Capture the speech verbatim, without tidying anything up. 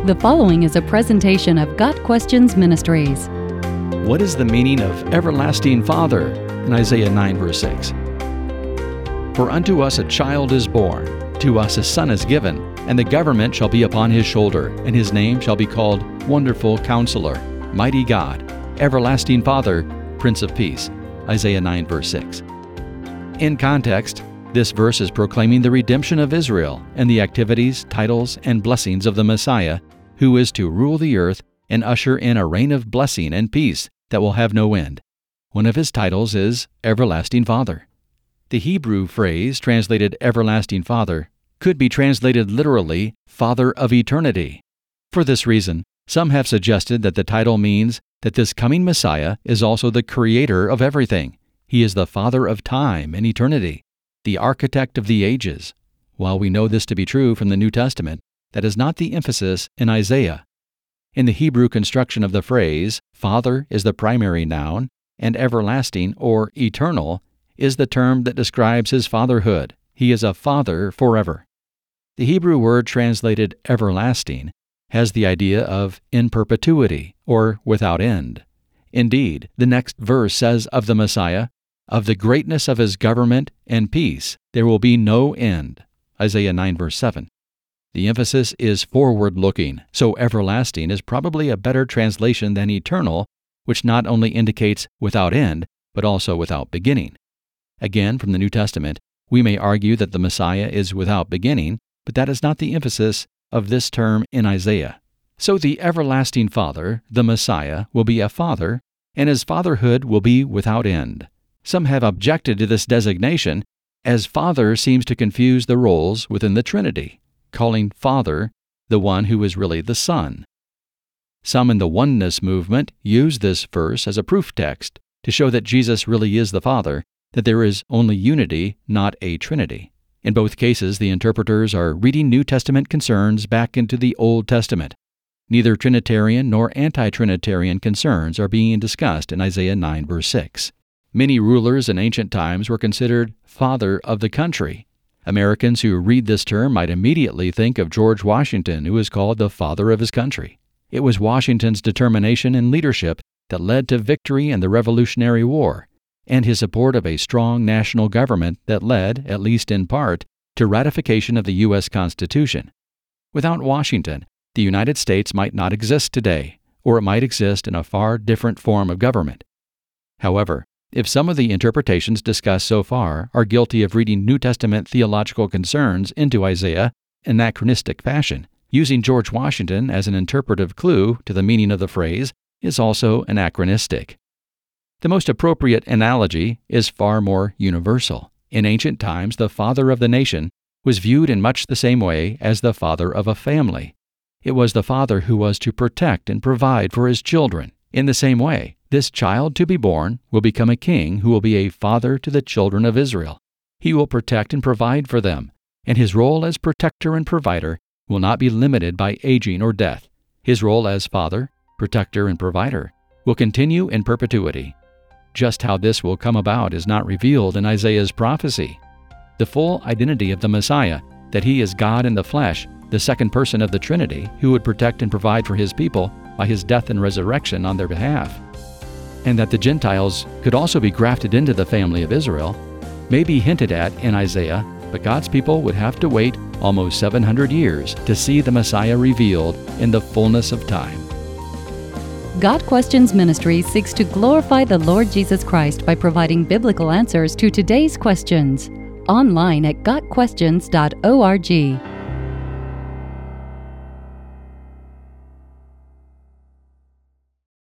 The following is a presentation of Got Questions Ministries. What is the meaning of everlasting Father in Isaiah nine verse six? For unto us a child is born, to us a son is given, and the government shall be upon his shoulder, and his name shall be called Wonderful Counselor, Mighty God, Everlasting Father, Prince of Peace. Isaiah nine verse six. In context, this verse is proclaiming the redemption of Israel and the activities, titles, and blessings of the Messiah, who is to rule the earth and usher in a reign of blessing and peace that will have no end. One of his titles is Everlasting Father. The Hebrew phrase translated Everlasting Father could be translated literally Father of Eternity. For this reason, some have suggested that the title means that this coming Messiah is also the creator of everything. He is the Father of time and eternity, the architect of the ages. While we know this to be true from the New Testament, that is not the emphasis in Isaiah. In the Hebrew construction of the phrase, Father is the primary noun, and everlasting or eternal is the term that describes his fatherhood. He is a father forever. The Hebrew word translated everlasting has the idea of in perpetuity or without end. Indeed, the next verse says of the Messiah, of the greatness of his government and peace there will be no end. Isaiah nine verse seven. The emphasis is forward-looking, so everlasting is probably a better translation than eternal, which not only indicates without end, but also without beginning. Again, from the New Testament, we may argue that the Messiah is without beginning, but that is not the emphasis of this term in Isaiah. So the everlasting Father, the Messiah, will be a father, and his fatherhood will be without end. Some have objected to this designation, as Father seems to confuse the roles within the Trinity, calling Father the one who is really the Son. Some in the oneness movement use this verse as a proof text to show that Jesus really is the Father, that there is only unity, not a Trinity. In both cases, the interpreters are reading New Testament concerns back into the Old Testament. Neither Trinitarian nor anti-Trinitarian concerns are being discussed in Isaiah nine verse six. Many rulers in ancient times were considered father of the country. Americans who read this term might immediately think of George Washington, who is called the father of his country. It was Washington's determination and leadership that led to victory in the Revolutionary War, and his support of a strong national government that led, at least in part, to ratification of the U S Constitution. Without Washington, the United States might not exist today, or it might exist in a far different form of government. However, if some of the interpretations discussed so far are guilty of reading New Testament theological concerns into Isaiah in anachronistic fashion, using George Washington as an interpretive clue to the meaning of the phrase is also anachronistic. The most appropriate analogy is far more universal. In ancient times, the father of the nation was viewed in much the same way as the father of a family. It was the father who was to protect and provide for his children. In the same way, this child to be born will become a king who will be a father to the children of Israel. He will protect and provide for them, and his role as protector and provider will not be limited by aging or death. His role as father, protector, and provider will continue in perpetuity. Just how this will come about is not revealed in Isaiah's prophecy. The full identity of the Messiah, that he is God in the flesh, the second person of the Trinity, who would protect and provide for his people by his death and resurrection on their behalf, and that the Gentiles could also be grafted into the family of Israel, may be hinted at in Isaiah, but God's people would have to wait almost seven hundred years to see the Messiah revealed in the fullness of time. Got Questions Ministry seeks to glorify the Lord Jesus Christ by providing biblical answers to today's questions. Online at got questions dot org.